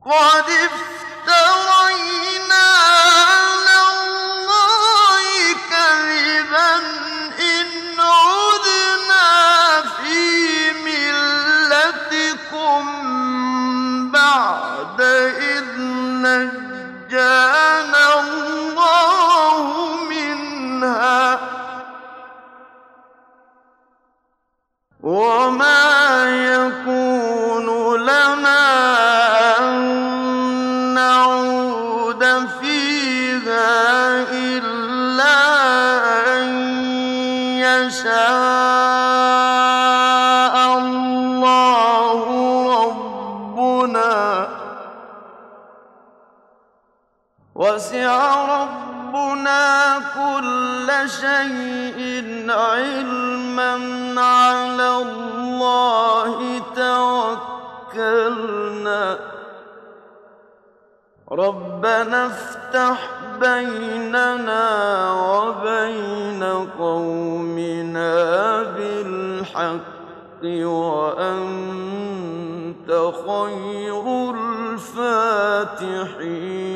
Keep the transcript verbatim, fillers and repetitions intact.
قَدِ افْتَرَيْنَا عَلَى اللَّهِ كَذِبًا إِنْ عُدْنَا فِي مِلَّتِكُم بَعْدَ إِذْ نَجَّانَا اللَّهُ مِنْهَا ۚ وَمَا يَكُونُ لَنَا أَن نَّعُودَ فِيهَا إِلَّا أَن يَشَاءَ اللَّهُ رَبُّنَا ۚ وَسِعَ رَبُّنَا كُلَّ شَيْءٍ عِلْمًا ۚ عَلَى اللَّهِ تَوَكَّلْنَا ۚ رَبَّنَا افْتَحْ بَيْنَنَا وَبَيْنَ قَوْمِنَا بِالْحَقِّ وَأَنتَ خَيْرُ الْفَاتِحِينَ